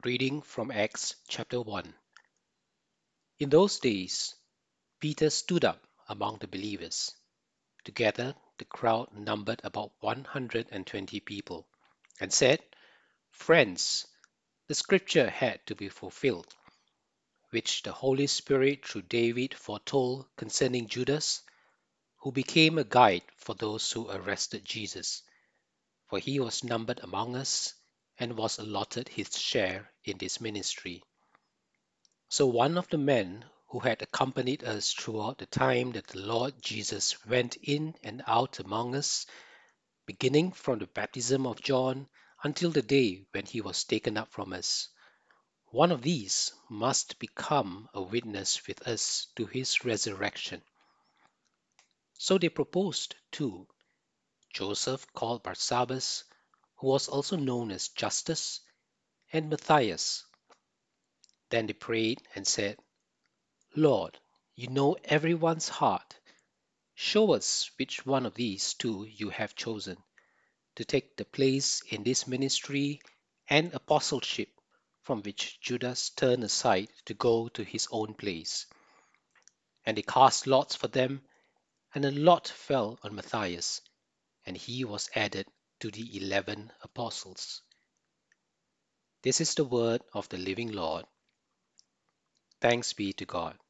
Reading from Acts chapter 1. In those days, Peter stood up among the believers. Together, the crowd numbered about 120 people, and said, "Friends, the scripture had to be fulfilled, which the Holy Spirit through David foretold concerning Judas, who became a guide for those who arrested Jesus. For he was numbered among us and was allotted his share in this ministry." So one of the men who had accompanied us throughout the time that the Lord Jesus went in and out among us, beginning from the baptism of John until the day when he was taken up from us, one of these must become a witness with us to his resurrection. So they proposed two: Joseph called Barsabbas, who was also known as Justus, and Matthias. Then they prayed and said, "Lord, you know everyone's heart. Show us which one of these two you have chosen to take the place in this ministry and apostleship from which Judas turned aside to go to his own place." And they cast lots for them, and a lot fell on Matthias, and he was added to the 11 apostles. This is the word of the living Lord. Thanks be to God.